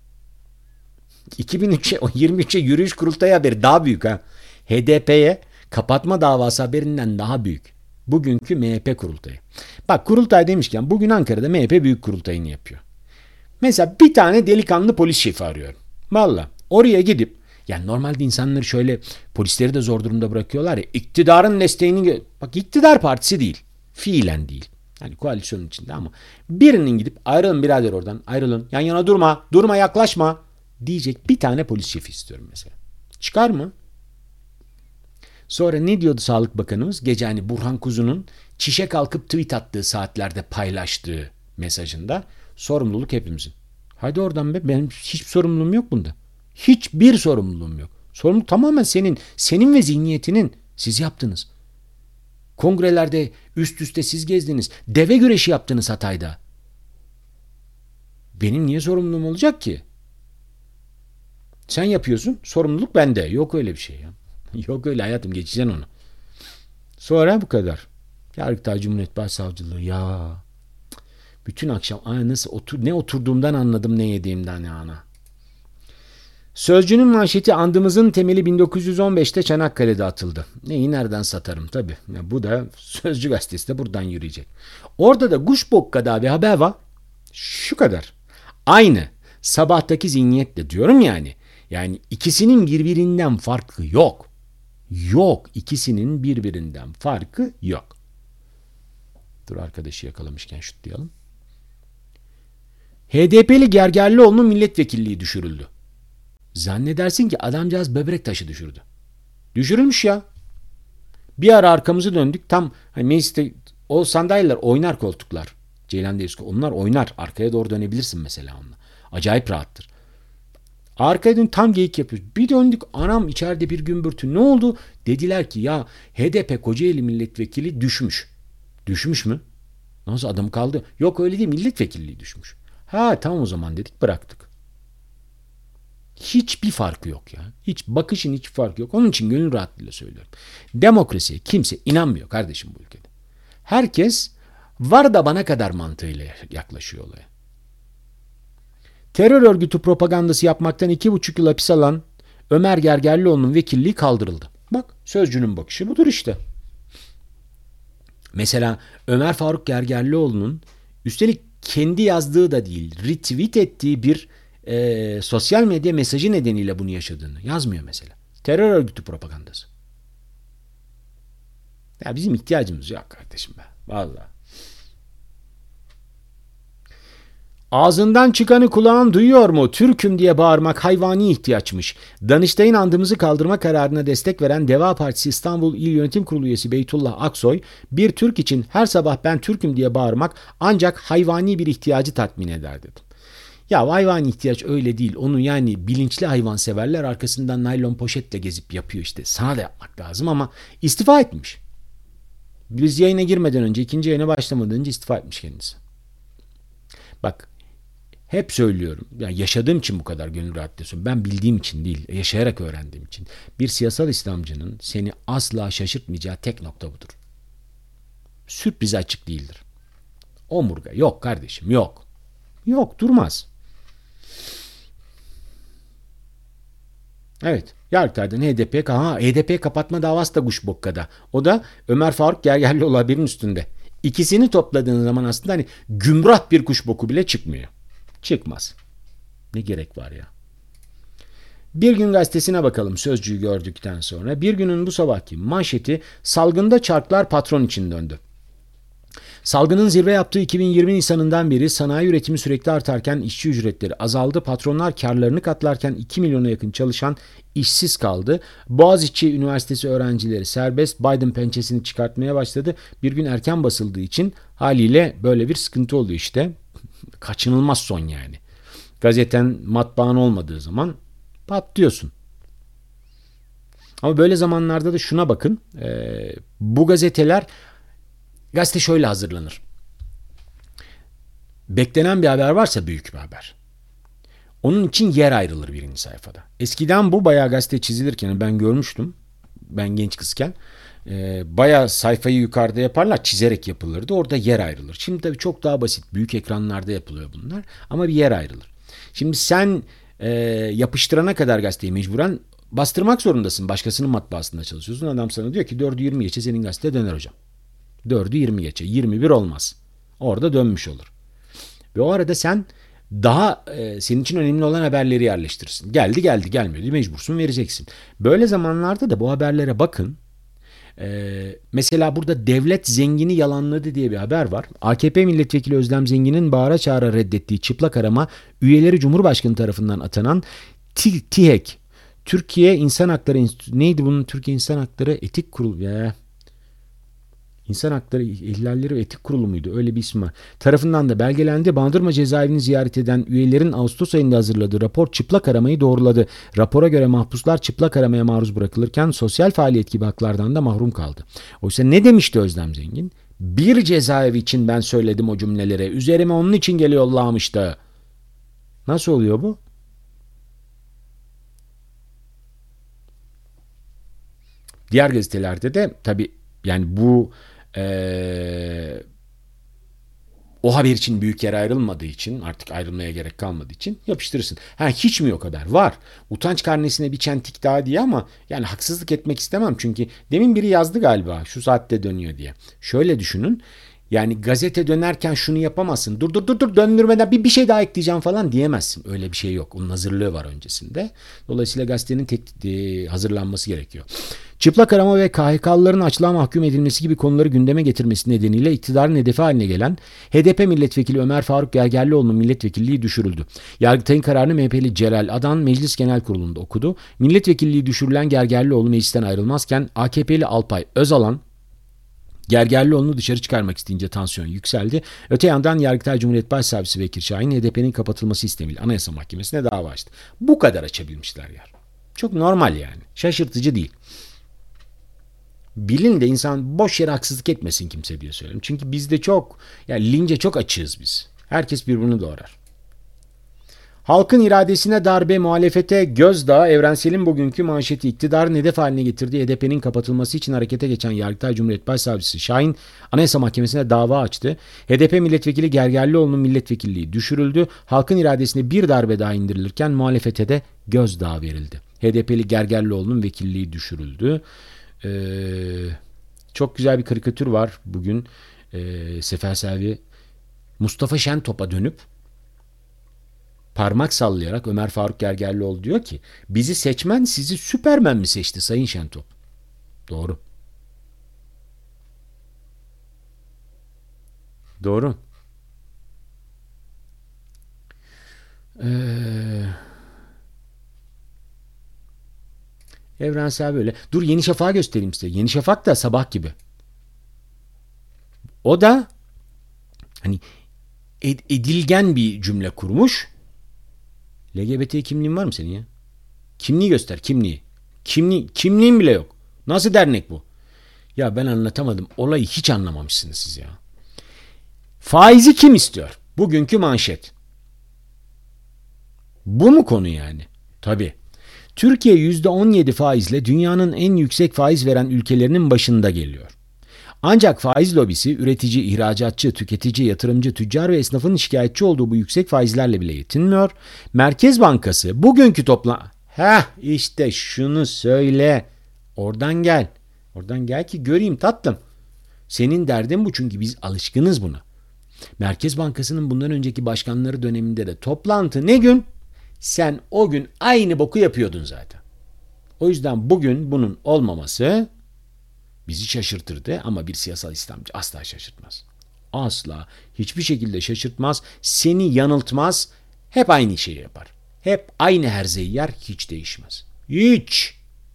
2023'e yürüyüş kurultayı haberi daha büyük ha. HDP'ye kapatma davası haberinden daha büyük. Bugünkü MHP kurultayı. Bak, kurultay demişken bugün Ankara'da MHP büyük kurultayını yapıyor. Mesela bir tane delikanlı polis şefi arıyorum. Valla oraya gidip, yani normalde insanları şöyle, polisleri de zor durumda bırakıyorlar ya, iktidarın desteğini, bak iktidar partisi değil. Fiilen değil. Yani koalisyonun içinde ama birinin gidip ayrılın birader oradan, ayrılın, yan yana durma yaklaşma diyecek bir tane polis şefi istiyorum mesela. Çıkar mı? Sonra ne diyordu Sağlık Bakanımız? Gece hani Burhan Kuzu'nun çişe kalkıp tweet attığı saatlerde paylaştığı mesajında sorumluluk hepimizin. Hadi oradan be, benim hiçbir sorumluluğum yok bunda. Hiçbir sorumluluğum yok. Sorumluluk tamamen senin. Senin ve zihniyetinin. Siz yaptınız. Kongrelerde üst üste siz gezdiniz. Deve güreşi yaptınız Hatay'da. Benim niye sorumluluğum olacak ki? Sen yapıyorsun, sorumluluk bende. Yok öyle bir şey ya. Yok öyle hayatım, geçeceksin onu. Sonra bu kadar. Yargıtay Cumhuriyet Başsavcılığı ya. Bütün akşam ne oturduğumdan anladım, ne yediğimden ya ana. Sözcünün manşeti andımızın temeli 1915'te Çanakkale'de atıldı. Neyi nereden satarım tabii. Ya bu da Sözcü gazetesi de buradan yürüyecek. Orada da kuşbok kadar bir haber var. Şu kadar. Aynı. Sabahtaki zihniyetle diyorum yani. Yani ikisinin birbirinden farkı yok. Yok. İkisinin birbirinden farkı yok. Dur, arkadaşı yakalamışken şutlayalım. HDP'li Gergerlioğlu'nun milletvekilliği düşürüldü. Zannedersin ki adamcağız böbrek taşı düşürdü. Düşürülmüş ya. Bir ara arkamızı döndük. Tam hani mecliste o sandalyeler oynar koltuklar. Ceylan Derisco. Onlar oynar. Arkaya doğru dönebilirsin mesela onunla. Acayip rahattır. Arkaya dön, tam geyik yapıyoruz. Bir döndük, anam içeride bir gümbürtü. Ne oldu? Dediler ki ya HDP Kocaeli milletvekili düşmüş. Düşmüş mü? Nasıl, adam kaldı? Yok öyle değil, milletvekilliği düşmüş. Ha tamam o zaman dedik, bıraktık. Hiçbir farkı yok ya. Hiç bakışın hiç farkı yok. Onun için gönül rahatlığıyla söylüyorum. Demokrasiye kimse inanmıyor kardeşim bu ülkede. Herkes var da bana kadar mantığıyla yaklaşıyor olaya. Terör örgütü propagandası yapmaktan 2,5 yıl hapis alan Ömer Gergerlioğlu'nun vekilliği kaldırıldı. Bak, Sözcü'nün bakışı budur işte. Mesela Ömer Faruk Gergerlioğlu'nun üstelik kendi yazdığı da değil, retweet ettiği bir sosyal medya mesajı nedeniyle bunu yaşadığını yazmıyor mesela. Terör örgütü propagandası. Ya bizim ihtiyacımız yok kardeşim be. Vallahi. Ağzından çıkanı kulağın duyuyor mu? Türk'üm diye bağırmak hayvani ihtiyaçmış. Danıştay'ın andımızı kaldırma kararına destek veren Deva Partisi İstanbul İl Yönetim Kurulu üyesi Beytullah Aksoy, bir Türk için her sabah ben Türk'üm diye bağırmak ancak hayvani bir ihtiyacı tatmin eder dedi. Ya hayvani ihtiyaç öyle değil. Onu yani bilinçli hayvanseverler arkasından naylon poşetle gezip yapıyor işte. Sana da yapmak lazım ama istifa etmiş. Biz yayına girmeden önce, ikinci yayına başlamadan önce istifa etmiş kendisi. Bak, hep söylüyorum. Ya yaşadığım için bu kadar gönül rahatlığıyla söylüyorum. Ben bildiğim için değil, yaşayarak öğrendiğim için. Bir siyasal İslamcının seni asla şaşırtmayacağı tek nokta budur. Sürprize açık değildir. Omurga yok kardeşim, yok. Yok, durmaz. Evet. Yargıtay'dan HDP kapatma davası da Kuşbokka'da. O da Ömer Faruk Gergerlioğlu haberin üstünde. İkisini topladığın zaman aslında hani gümrah bir kuşboku bile çıkmıyor. Çıkmaz. Ne gerek var ya? Bir Gün gazetesine bakalım Sözcü'yü gördükten sonra. Bir Gün'ün bu sabahki manşeti salgında çarklar patron için döndü. Salgının zirve yaptığı 2020 Nisan'ından beri sanayi üretimi sürekli artarken işçi ücretleri azaldı. Patronlar karlarını katlarken 2 milyona yakın çalışan işsiz kaldı. Boğaziçi Üniversitesi öğrencileri serbest, Biden pençesini çıkartmaya başladı. Bir gün erken basıldığı için haliyle böyle bir sıkıntı oluyor işte. Kaçınılmaz son yani. Gazeten, matbaan olmadığı zaman patlıyorsun. Ama böyle zamanlarda da şuna bakın. Bu gazete şöyle hazırlanır. Beklenen bir haber varsa büyük bir haber. Onun için yer ayrılır birinci sayfada. Eskiden bu bayağı gazete çizilirken ben görmüştüm. Ben genç kızken. Bayağı sayfayı yukarıda yaparlar, çizerek yapılırdı. Orada yer ayrılır. Şimdi tabii çok daha basit. Büyük ekranlarda yapılıyor bunlar. Ama bir yer ayrılır. Şimdi sen yapıştırana kadar gazeteyi mecburen bastırmak zorundasın. Başkasının matbaasında çalışıyorsun. Adam sana diyor ki 4'ü 20 geçe senin gazete döner hocam. 4'ü 20 geçe. 21 olmaz. Orada dönmüş olur. Ve o arada sen daha senin için önemli olan haberleri yerleştirirsin. Geldi gelmedi mecbursun vereceksin. Böyle zamanlarda da bu haberlere bakın. Mesela burada devlet zengini yalanladı diye bir haber var. AKP milletvekili Özlem Zengin'in bağıra çağıra reddettiği çıplak arama üyeleri Cumhurbaşkanı tarafından atanan TİHEK Türkiye İnsan Hakları Enstitüsü, neydi bunun Türkiye İnsan Hakları Etik Kurulu ya. İnsan Hakları İhlalleri ve Etik Kurulu muydu? Öyle bir isim var. Tarafından da belgelendi. Bandırma cezaevini ziyaret eden üyelerin Ağustos ayında hazırladığı rapor çıplak aramayı doğruladı. Rapora göre mahpuslar çıplak aramaya maruz bırakılırken sosyal faaliyet gibi haklardan da mahrum kaldı. Oysa ne demişti Özlem Zengin? Bir cezaevi için ben söyledim o cümlelere. Üzerime onun için geliyorlarmıştı. Nasıl oluyor bu? Diğer gazetelerde de tabii yani bu o haber için büyük yer ayrılmadığı için, artık ayrılmaya gerek kalmadığı için yapıştırırsın. Hiç mi yok haber? Var. Utanç karnesine bir çentik daha diye, ama yani haksızlık etmek istemem. Çünkü demin biri yazdı galiba şu saatte dönüyor diye. Şöyle düşünün. Yani gazete dönerken şunu yapamazsın. Dur döndürmeden bir şey daha ekleyeceğim falan diyemezsin. Öyle bir şey yok. Onun hazırlığı var öncesinde. Dolayısıyla gazetenin hazırlanması gerekiyor. Çıplak arama ve KHK'lıların açlığa mahkum edilmesi gibi konuları gündeme getirmesi nedeniyle iktidarın hedefi haline gelen HDP milletvekili Ömer Faruk Gergerlioğlu'nun milletvekilliği düşürüldü. Yargıtay'ın kararını MHP'li Celal Adan Meclis Genel Kurulu'nda okudu. Milletvekilliği düşürülen Gergerlioğlu meclisten ayrılmazken AKP'li Alpay Özalan Gergerlioğlu'nu dışarı çıkarmak isteyince tansiyon yükseldi. Öte yandan Yargıtay Cumhuriyet Başsavcısı Bekir Şahin HDP'nin kapatılması istemiyle Anayasa Mahkemesi'ne dava açtı. Bu kadar açabilmişler yani. Çok normal yani. Şaşırtıcı değil. Bilin de insan boş yere haksızlık etmesin kimse diye söylüyorum. Çünkü bizde çok, yani lince çok açığız biz. Herkes birbirini doğrar. Halkın iradesine darbe, muhalefete gözdağı. Evrensel'in bugünkü manşeti, iktidarın hedef haline getirdiği HDP'nin kapatılması için harekete geçen Yargıtay Cumhuriyet Başsavcısı Şahin Anayasa Mahkemesi'ne dava açtı. HDP milletvekili Gergerlioğlu'nun milletvekilliği düşürüldü. Halkın iradesine bir darbe daha indirilirken muhalefete de gözdağı verildi. HDP'li Gergerlioğlu'nun vekilliği düşürüldü. Çok güzel bir karikatür var bugün. Sefer Selvi Mustafa Şentop'a dönüp parmak sallayarak Ömer Faruk Gergerlioğlu diyor ki, bizi seçmen sizi Süpermen mi seçti Sayın Şentop? Doğru. Doğru. Evrensel böyle. Dur, Yeni Şafak'ı göstereyim size. Yeni Şafak da sabah gibi. O da hani edilgen bir cümle kurmuş. LGBT kimliğin var mı senin ya? Kimliği göster, kimliği. Kimliğin bile yok. Nasıl dernek bu? Ya ben anlatamadım. Olayı hiç anlamamışsınız siz ya. Faizi kim istiyor? Bugünkü manşet. Bu mu konu yani? Tabii. Türkiye %17 faizle dünyanın en yüksek faiz veren ülkelerinin başında geliyor. Ancak faiz lobisi üretici, ihracatçı, tüketici, yatırımcı, tüccar ve esnafın şikayetçi olduğu bu yüksek faizlerle bile yetinmiyor. Merkez Bankası bugünkü işte şunu söyle. Oradan gel. Oradan gel ki göreyim tatlım. Senin derdin bu, çünkü biz alışkınız buna. Merkez Bankası'nın bundan önceki başkanları döneminde de toplantı ne gün? Sen o gün aynı boku yapıyordun zaten. O yüzden bugün bunun olmaması bizi şaşırtırdı, ama bir siyasal İslamcı asla şaşırtmaz. Asla, hiçbir şekilde şaşırtmaz, seni yanıltmaz, hep aynı şeyi yapar. Hep aynı herzeyi yer, hiç değişmez. Hiç.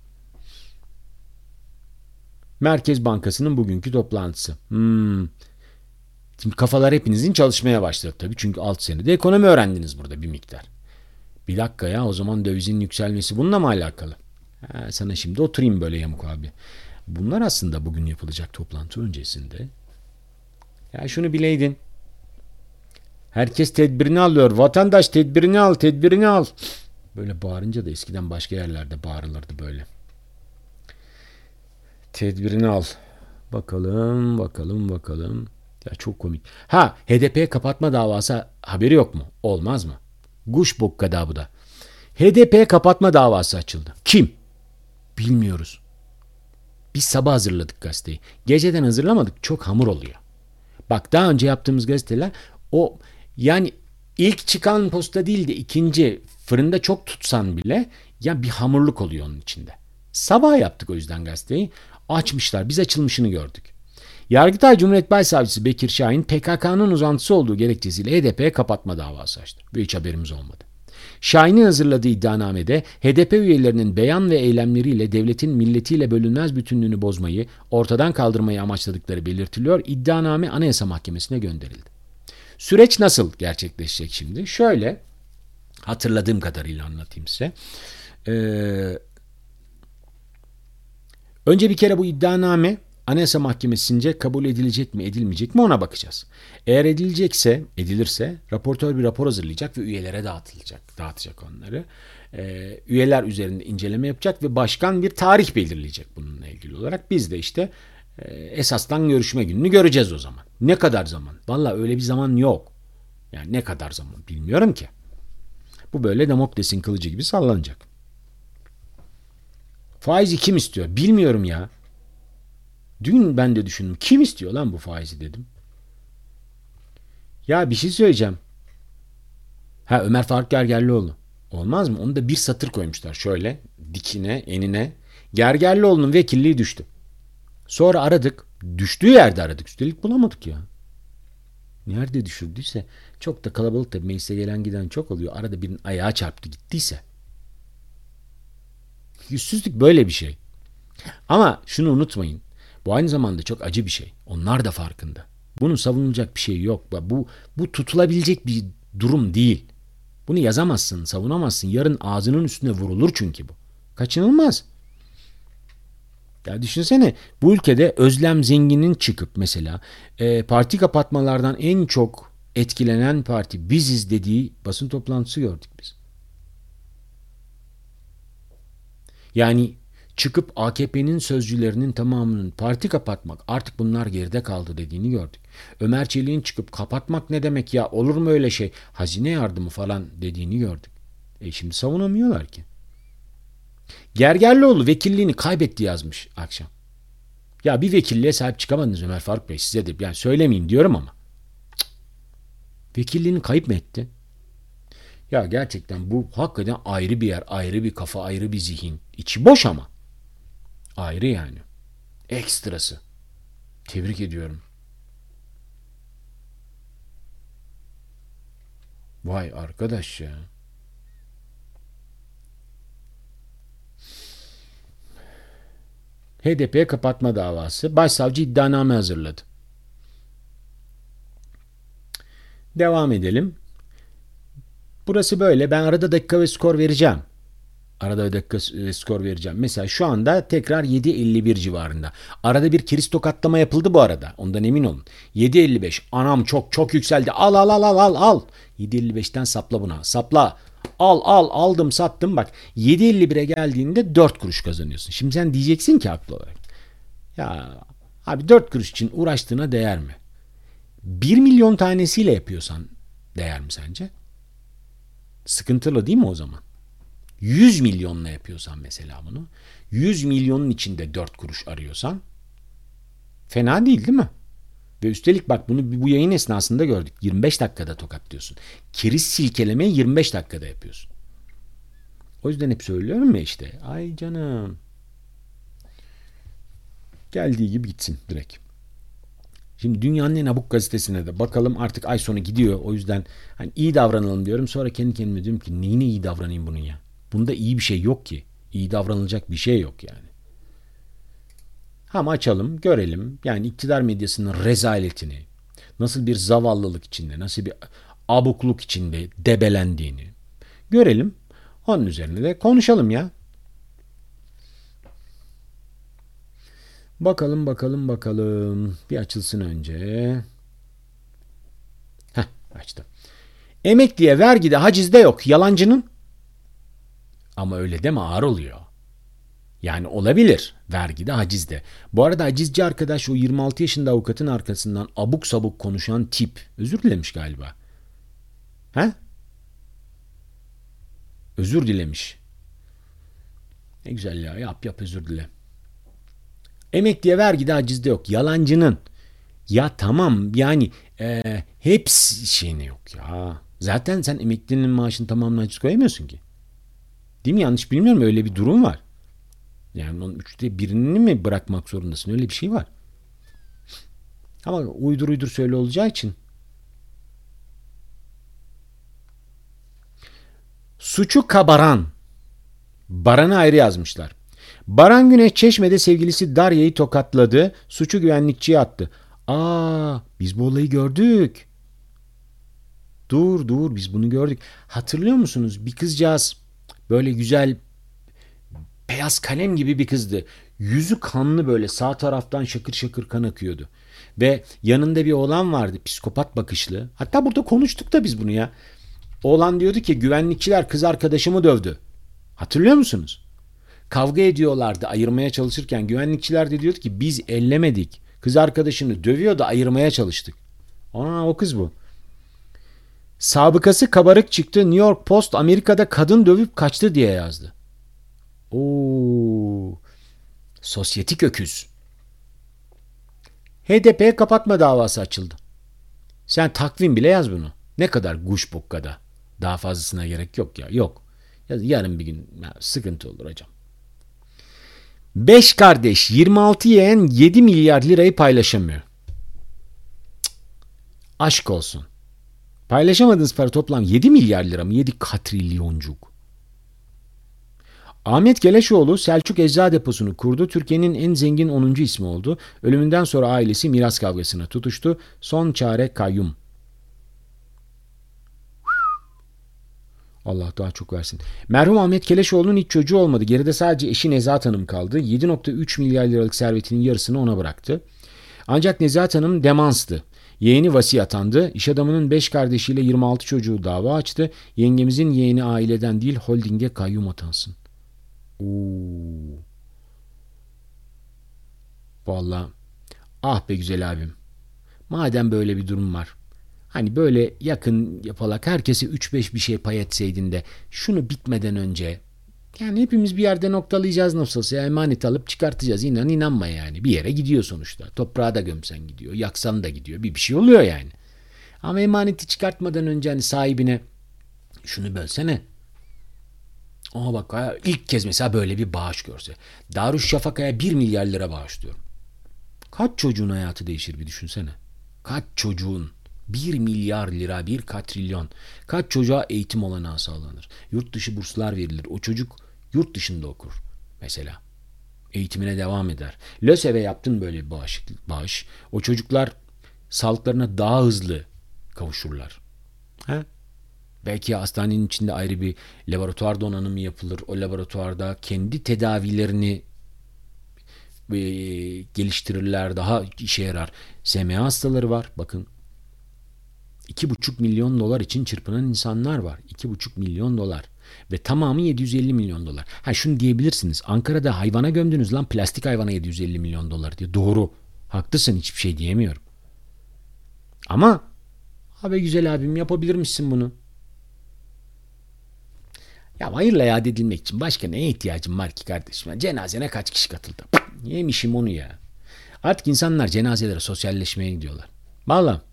Merkez Bankası'nın bugünkü toplantısı. Şimdi kafalar hepinizin çalışmaya başladı tabii, çünkü 6 senede ekonomi öğrendiniz burada bir miktar. Bir dakika ya, o zaman dövizin yükselmesi bununla mı alakalı? Sana şimdi oturayım böyle yamuk abi. Bunlar aslında bugün yapılacak toplantı öncesinde. Ya şunu bileydin. Herkes tedbirini alıyor. Vatandaş tedbirini al, tedbirini al. Böyle bağırınca da eskiden başka yerlerde bağırılırdı böyle. Tedbirini al. Bakalım. Ya çok komik. HDP kapatma davası haberi yok mu? Olmaz mı? Guş bokkada bu da. HDP kapatma davası açıldı. Kim? Bilmiyoruz. Biz sabah hazırladık gazeteyi. Geceden hazırlamadık. Çok hamur oluyor. Bak, daha önce yaptığımız gazeteler o, yani ilk çıkan posta değil de ikinci, fırında çok tutsan bile ya bir hamurluk oluyor onun içinde. Sabah yaptık o yüzden gazeteyi. Açmışlar. Biz açılmışını gördük. Yargıtay Cumhuriyet Başsavcısı Bekir Şahin PKK'nın uzantısı olduğu gerekçesiyle HDP'ye kapatma davası açtı. Ve hiç haberimiz olmadı. Şahin'in hazırladığı iddianamede HDP üyelerinin beyan ve eylemleriyle devletin milletiyle bölünmez bütünlüğünü bozmayı, ortadan kaldırmayı amaçladıkları belirtiliyor. İddianame Anayasa Mahkemesi'ne gönderildi. Süreç nasıl gerçekleşecek şimdi? Şöyle, hatırladığım kadarıyla anlatayım size. Önce bir kere bu iddianame Anayasa Mahkemesi'nce kabul edilecek mi, edilmeyecek mi, ona bakacağız. Eğer edilirse raportör bir rapor hazırlayacak ve üyelere dağıtacak onları. Üyeler üzerinde inceleme yapacak ve başkan bir tarih belirleyecek bununla ilgili olarak. Biz de işte esasdan görüşme gününü göreceğiz o zaman. Ne kadar zaman? Vallahi öyle bir zaman yok. Yani ne kadar zaman bilmiyorum ki. Bu böyle Damokles'in kılıcı gibi sallanacak. Faizi kim istiyor? Bilmiyorum ya. Dün ben de düşündüm. Kim istiyor lan bu faizi dedim. Ya bir şey söyleyeceğim. Ömer Faruk Gergerlioğlu. Olmaz mı? Onu da bir satır koymuşlar. Şöyle dikine, enine. Gergerlioğlu'nun vekilliği düştü. Sonra aradık. Düştüğü yerde aradık. Üstelik bulamadık ya. Nerede düşürdüyse. Çok da kalabalık tabii. Meclise gelen giden çok oluyor. Arada birinin ayağı çarptı gittiyse. Yüzsüzlük böyle bir şey. Ama şunu unutmayın. Bu aynı zamanda çok acı bir şey. Onlar da farkında. Bunun savunulacak bir şey yok. Bu tutulabilecek bir durum değil. Bunu yazamazsın, savunamazsın. Yarın ağzının üstüne vurulur çünkü bu. Kaçınılmaz. Ya düşünsene, bu ülkede Özlem Zengin'in çıkıp mesela parti kapatmalardan en çok etkilenen parti biziz dediği basın toplantısı gördük biz. Yani çıkıp AKP'nin sözcülerinin tamamının parti kapatmak, artık bunlar geride kaldı dediğini gördük. Ömer Çelik'in çıkıp kapatmak ne demek ya, olur mu öyle şey, hazine yardımı falan dediğini gördük. Şimdi savunamıyorlar ki. Gergerlioğlu vekilliğini kaybetti yazmış akşam. Ya bir vekilliğe sahip çıkamadınız Ömer Faruk Bey, size de yani söylemeyeyim diyorum ama. Vekilliğini kayıp mı etti? Ya gerçekten bu hakikaten ayrı bir yer, ayrı bir kafa, ayrı bir zihin. İçi boş ama. Ayrı yani. Ekstrası. Tebrik ediyorum. Vay arkadaş ya. HDP kapatma davası. Başsavcı iddianame hazırladı. Devam edelim. Burası böyle. Ben arada dakika ve skor vereceğim. Arada dakika ve skor vereceğim. Mesela şu anda tekrar 7.51 civarında. Arada bir kiriz tokatlama yapıldı bu arada. Ondan emin olun. 7.55. Anam çok çok yükseldi. Al al al al al al. 7.55'ten sapla buna. Sapla. Al al aldım sattım bak. 7.51'e geldiğinde 4 kuruş kazanıyorsun. Şimdi sen diyeceksin ki haklı olarak. Ya abi 4 kuruş için uğraştığına değer mi? 1 milyon tanesiyle yapıyorsan değer mi sence? Sıkıntılı değil mi o zaman? 100 milyonla yapıyorsan mesela bunu, 100 milyonun içinde 4 kuruş arıyorsan fena değil mi? Ve üstelik bak bunu bu yayın esnasında gördük. 25 dakikada tokatlıyorsun. Kiriz silkelemeyi 25 dakikada yapıyorsun. O yüzden hep söylüyorum ya işte. Ay canım. Geldiği gibi gitsin direkt. Şimdi dünyanın en abuk gazetesine de bakalım, artık ay sonu gidiyor. O yüzden hani iyi davranalım diyorum. Sonra kendi kendime diyorum ki neyine iyi davranayım bunun ya. Bunda iyi bir şey yok ki. İyi davranılacak bir şey yok yani. Ama açalım, görelim. Yani iktidar medyasının rezaletini, nasıl bir zavallılık içinde, nasıl bir abukluk içinde debelendiğini görelim. Onun üzerine de konuşalım ya. Bakalım bakalım bakalım. Bir açılsın önce. Heh, açtım. Emekliye vergide hacizde yok. Yalancının. Ama öyle deme, ağır oluyor. Yani olabilir. Vergide hacizde. Bu arada hacizci arkadaş o 26 yaşında avukatın arkasından abuk sabuk konuşan tip özür dilemiş galiba. He? Özür dilemiş. Ne güzel ya, yap yap özür dile. Emekliye vergide hacizde yok. Yalancının. Ya tamam yani hepsi şeyine yok ya. Zaten sen emeklinin maaşını tamamını haciz koyamıyorsun ki. Değil mi? Yanlış bilmiyorum, öyle bir durum var. Yani onun 1/3'ünü mi bırakmak zorundasın? Öyle bir şey var. Ama uydur uydur söyle olacağı için. Suçu kabaran. Baran'ı ayrı yazmışlar. Baran Güneş Çeşme'de sevgilisi Darya'yı tokatladı. Suçu güvenlikçiye attı. Aa, biz bu olayı gördük. Dur biz bunu gördük. Hatırlıyor musunuz? Bir kızcağız böyle güzel beyaz kalem gibi bir kızdı. Yüzü kanlı, böyle sağ taraftan şakır şakır kan akıyordu. Ve yanında bir oğlan vardı, psikopat bakışlı. Hatta burada konuştuk da biz bunu ya. Oğlan diyordu ki güvenlikçiler kız arkadaşımı dövdü. Hatırlıyor musunuz? Kavga ediyorlardı ayırmaya çalışırken, güvenlikçiler de diyordu ki biz ellemedik. Kız arkadaşını dövüyor da ayırmaya çalıştık. Aa, o kız bu. Sabıkası kabarık çıktı. New York Post Amerika'da kadın dövüp kaçtı diye yazdı. Oo, sosyetik öküz. HDP'ye kapatma davası açıldı. Sen takvim bile yaz bunu. Ne kadar guş bokkada. Daha fazlasına gerek yok ya. Yok. Yarın bir gün ya, sıkıntı olur hocam. 5 kardeş 26 yeğen 7 milyar lirayı paylaşamıyor. Cık, aşk olsun. Paylaşamadığınız para toplam 7 milyar lira mı? 7 katrilyoncuk. Ahmet Keleşoğlu Selçuk Eczacı Deposu'nu kurdu. Türkiye'nin en zengin 10. ismi oldu. Ölümünden sonra ailesi miras kavgasına tutuştu. Son çare kayyum. Allah daha çok versin. Merhum Ahmet Keleşoğlu'nun hiç çocuğu olmadı. Geride sadece eşi Nezahat Hanım kaldı. 7,3 milyar liralık servetinin yarısını ona bıraktı. Ancak Nezahat Hanım demanstı. Yeğeni Vasi atandı. İş adamının 5 kardeşiyle 26 çocuğu dava açtı. Yengemizin yeğeni aileden değil holdinge kayyum atansın. Oo. Vallahi ah be güzel abim. Madem böyle bir durum var. Hani böyle yakın yapalak herkese 3-5 bir şey pay etseydin de şunu bitmeden önce yani hepimiz bir yerde noktalayacağız nasılsa emanet alıp çıkartacağız. İnan inanma yani. Bir yere gidiyor sonuçta. Toprağa da gömsen gidiyor. Yaksan da gidiyor. Bir şey oluyor yani. Ama emaneti çıkartmadan önce hani sahibine şunu bölsene. Ama bak ilk kez mesela böyle bir bağış görse. Darüşşafaka'ya 1 milyar lira bağışlıyorum. Kaç çocuğun hayatı değişir bir düşünsene. Kaç çocuğun 1 milyar lira, 1 katrilyon. Kaç çocuğa eğitim olanağı sağlanır. Yurt dışı burslar verilir. O çocuk yurt dışında okur mesela. Eğitimine devam eder. LÖSEV'e yaptın böyle bir bağış. O çocuklar sağlıklarına daha hızlı kavuşurlar. He? Belki hastanenin içinde ayrı bir laboratuvar donanımı yapılır. O laboratuvarda kendi tedavilerini geliştirirler. Daha işe yarar. SMA hastaları var. Bakın 2,5 milyon dolar için çırpınan insanlar var. 2,5 milyon dolar. Ve tamamı 750 milyon dolar. Ha şunu diyebilirsiniz. Ankara'da hayvana gömdünüz lan plastik hayvana 750 milyon dolar diye. Doğru. Haklısın hiçbir şey diyemiyorum. Ama abi güzel abim yapabilirmişsin bunu. Ya hayırla yad edilmek için başka neye ihtiyacım var ki kardeşim? Cenazene kaç kişi katıldı? Yemişim onu ya. Artık insanlar cenazelere sosyalleşmeye gidiyorlar. Vallahi.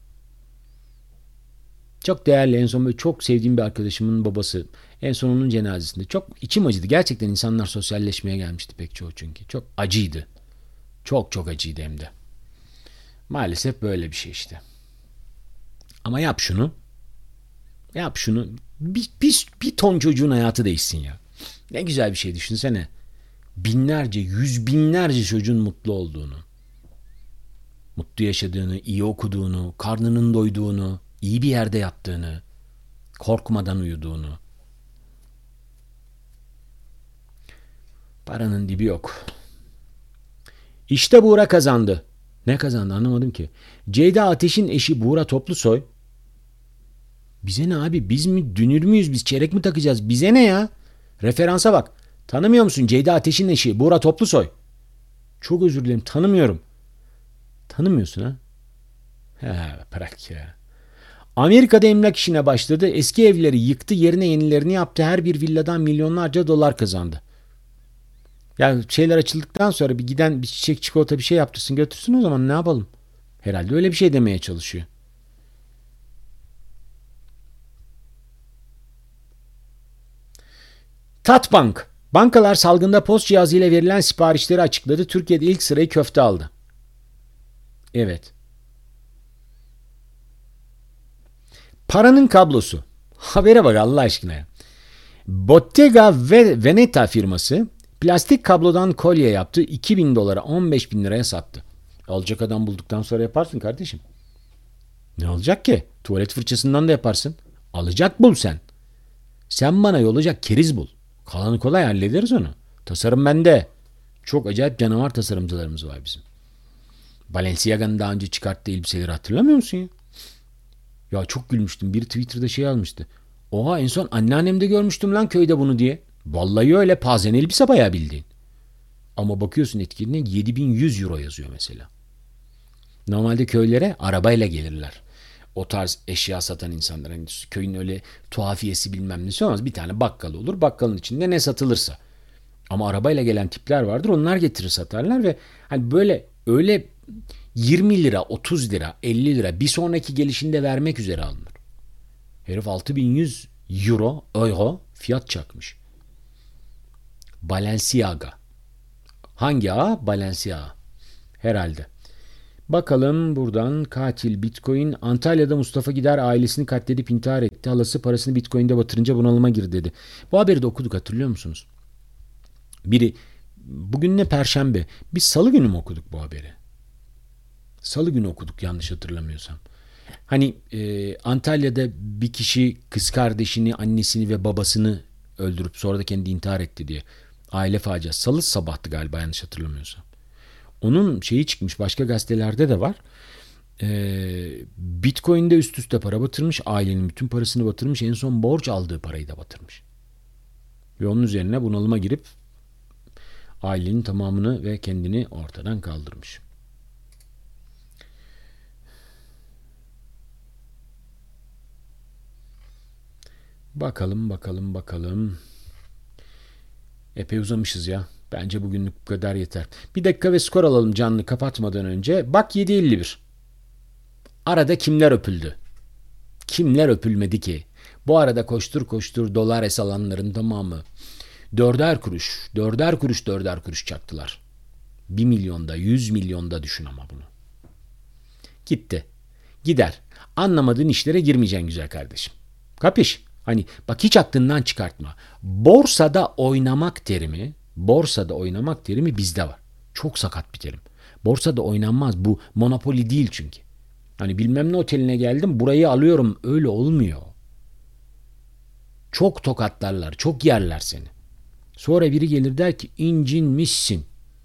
Çok değerli en son böyle çok sevdiğim bir arkadaşımın babası. En son onun cenazesinde. Çok içim acıdı. Gerçekten insanlar sosyalleşmeye gelmişti pek çoğu çünkü. Çok acıydı. Çok çok acıydı hem de. Maalesef böyle bir şey işte. Ama yap şunu. Yap şunu. Bir ton çocuğun hayatı değişsin ya. Ne güzel bir şey düşünsene. Binlerce, yüz binlerce çocuğun mutlu olduğunu. Mutlu yaşadığını, iyi okuduğunu, karnının doyduğunu, iyi bir yerde yattığını, korkmadan uyuduğunu. Paranın dibi yok. İşte Buğra kazandı. Ne kazandı anlamadım ki. Ceyda Ateş'in eşi Buğra Toplusoy. Bize ne abi? Biz mi dünür müyüz? Biz çeyrek mi takacağız? Bize ne ya? Referansa bak. Tanımıyor musun Ceyda Ateş'in eşi Buğra Toplusoy? Çok özür dilerim tanımıyorum. Tanımıyorsun ha? He bırak ya. Amerika'da emlak işine başladı. Eski evleri yıktı, yerine yenilerini yaptı. Her bir villadan milyonlarca dolar kazandı. Ya şeyler açıldıktan sonra bir giden bir çiçek çikolata bir şey yaptırsın götürsün o zaman ne yapalım? Herhalde öyle bir şey demeye çalışıyor. Tatbank. Bankalar salgında post cihazıyla verilen siparişleri açıkladı. Türkiye'de ilk sırayı köfte aldı. Evet. Paranın kablosu. Habere bak Allah aşkına ya. Bottega Veneta firması plastik kablodan kolye yaptı. 2.000 dolara 15.000 liraya sattı. Alacak adam bulduktan sonra yaparsın kardeşim. Ne olacak ki? Tuvalet fırçasından da yaparsın. Alacak bul sen. Sen bana yolacak keriz bul. Kalanı kolay hallederiz onu. Tasarım bende. Çok acayip canavar tasarımcılarımız var bizim. Balenciaga'nın daha önce çıkarttığı elbiseleri hatırlamıyor musun ya? Ya çok gülmüştüm. Biri Twitter'da şey almıştı. Oha en son anneannemde görmüştüm lan köyde bunu diye. Vallahi öyle pazen elbise bayağı bildiğin. Ama bakıyorsun etkinliğe 7.100 euro yazıyor mesela. Normalde köylere arabayla gelirler. O tarz eşya satan insanlar. Hani köyün öyle tuhafiyesi bilmem nesi olmaz. Bir tane bakkal olur. Bakkalın içinde ne satılırsa. Ama arabayla gelen tipler vardır. Onlar getirir satarlar ve hani böyle öyle 20 lira, 30 lira, 50 lira bir sonraki gelişinde vermek üzere alınır. Herif 6.100 euro fiyat çakmış. Balenciaga. Hangi ağa? Balenciaga. Herhalde. Bakalım buradan katil Bitcoin. Antalya'da Mustafa Gider ailesini katledip intihar etti. Halası parasını Bitcoin'de batırınca bunalıma girdi dedi. Bu haberi de okuduk hatırlıyor musunuz? Biri bugün ne Perşembe. Biz Salı günü mü okuduk bu haberi? Salı günü okuduk yanlış hatırlamıyorsam. Hani Antalya'da bir kişi kız kardeşini, annesini ve babasını öldürüp sonra da kendi intihar etti diye. Aile faciası. Salı sabahtı galiba yanlış hatırlamıyorsam. Onun şeyi çıkmış, başka gazetelerde de var. Bitcoin'de üst üste para batırmış. Ailenin bütün parasını batırmış. En son borç aldığı parayı da batırmış. Ve onun üzerine bunalıma girip ailenin tamamını ve kendini ortadan kaldırmış. Bakalım. Epey uzamışız ya. Bence bugünlük bu kadar yeter. Bir dakika ve skor alalım canlı kapatmadan önce. Bak 7.51. Arada kimler öpüldü? Kimler öpülmedi ki? Bu arada koştur dolar alanların tamamı dörder kuruş çaktılar. 1 milyonda, 100 milyonda düşün ama bunu. Gitti. Gider. Anlamadığın işlere girmeyeceksin güzel kardeşim. Kapış? Hani bak hiç aklından çıkartma. Borsada oynamak terimi bizde var. Çok sakat bir terim. Borsada oynanmaz. Bu monopoli değil çünkü. Hani bilmem ne oteline geldim burayı alıyorum. Öyle olmuyor. Çok tokatlarlar. Çok yerler seni. Sonra biri gelir der ki incinmişsin.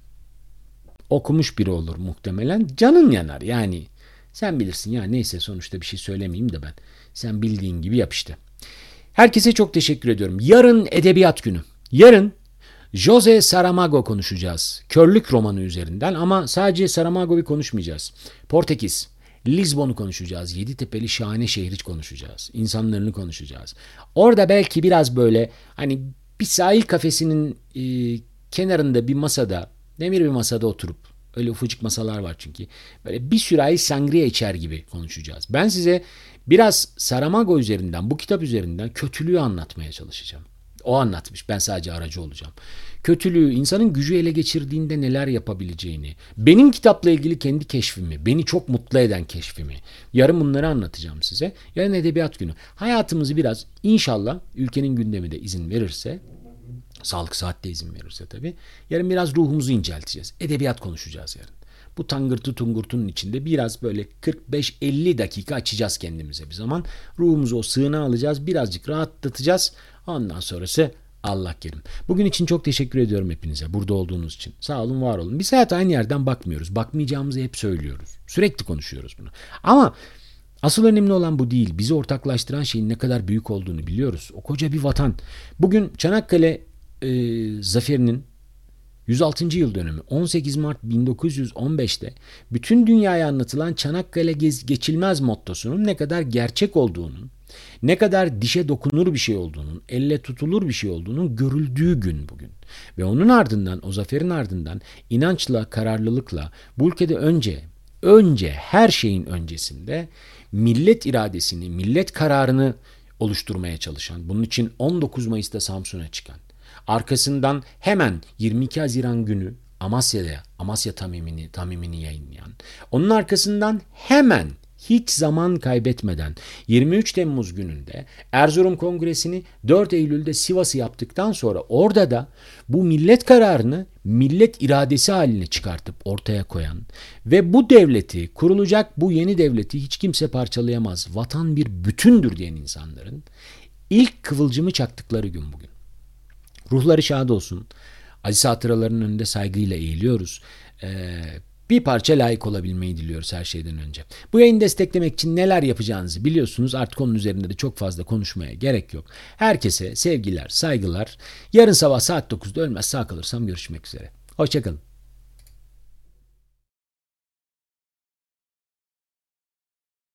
Okumuş biri olur muhtemelen. Canın yanar yani. Sen bilirsin ya neyse sonuçta bir şey söylemeyeyim de ben. Sen bildiğin gibi yap işte. Herkese çok teşekkür ediyorum. Yarın edebiyat günü. Yarın José Saramago konuşacağız. Körlük romanı üzerinden ama sadece Saramago'yu konuşmayacağız. Portekiz, Lizbon'u konuşacağız. Yeditepe'li şahane şehri konuşacağız. İnsanlarını konuşacağız. Orada belki biraz böyle hani bir sahil kafesinin kenarında bir masada, demir bir masada oturup öyle ufacık masalar var çünkü. Böyle bir sürahi sangria içer gibi konuşacağız. Ben size biraz Saramago üzerinden, bu kitap üzerinden kötülüğü anlatmaya çalışacağım. O anlatmış. Ben sadece aracı olacağım. Kötülüğü, insanın gücü ele geçirdiğinde neler yapabileceğini, benim kitapla ilgili kendi keşfimi, beni çok mutlu eden keşfimi. Yarın bunları anlatacağım size. Yarın edebiyat günü. Hayatımızı biraz inşallah ülkenin gündemi de izin verirse, sağlık saatte izin verirse tabii. Yarın biraz ruhumuzu incelteceğiz. Edebiyat konuşacağız yarın. Bu tangırtı tungurtunun içinde biraz böyle 45-50 dakika açacağız kendimize bir zaman. Ruhumuzu o sığınağa alacağız. Birazcık rahatlatacağız. Ondan sonrası Allah kerim. Bugün için çok teşekkür ediyorum hepinize. Burada olduğunuz için. Sağ olun, var olun. Biz hayata aynı yerden bakmıyoruz. Bakmayacağımızı hep söylüyoruz. Sürekli konuşuyoruz bunu. Ama asıl önemli olan bu değil. Bizi ortaklaştıran şeyin ne kadar büyük olduğunu biliyoruz. O koca bir vatan. Bugün Çanakkale zaferinin 106. yıl dönümü 18 Mart 1915'te bütün dünyaya anlatılan Çanakkale geçilmez mottosunun ne kadar gerçek olduğunun, ne kadar dişe dokunur bir şey olduğunun, elle tutulur bir şey olduğunun görüldüğü gün bugün. Ve onun ardından, o zaferin ardından inançla, kararlılıkla bu ülkede önce her şeyin öncesinde millet iradesini, millet kararını oluşturmaya çalışan, bunun için 19 Mayıs'ta Samsun'a çıkan, arkasından hemen 22 Haziran günü Amasya Tamimini yayınlayan, onun arkasından hemen hiç zaman kaybetmeden 23 Temmuz gününde Erzurum Kongresi'ni 4 Eylül'de Sivas'ı yaptıktan sonra orada da bu millet kararını millet iradesi haline çıkartıp ortaya koyan ve bu devleti kurulacak bu yeni devleti hiç kimse parçalayamaz, vatan bir bütündür diyen insanların ilk kıvılcımı çaktıkları gün bugün. Ruhları şad olsun. Aziz hatıralarının önünde saygıyla eğiliyoruz. Bir parça layık olabilmeyi diliyoruz her şeyden önce. Bu yayını desteklemek için neler yapacağınızı biliyorsunuz. Artık onun üzerinde de çok fazla konuşmaya gerek yok. Herkese sevgiler, saygılar. Yarın sabah saat 9'da ölmez sağ kalırsam görüşmek üzere. Hoşçakalın.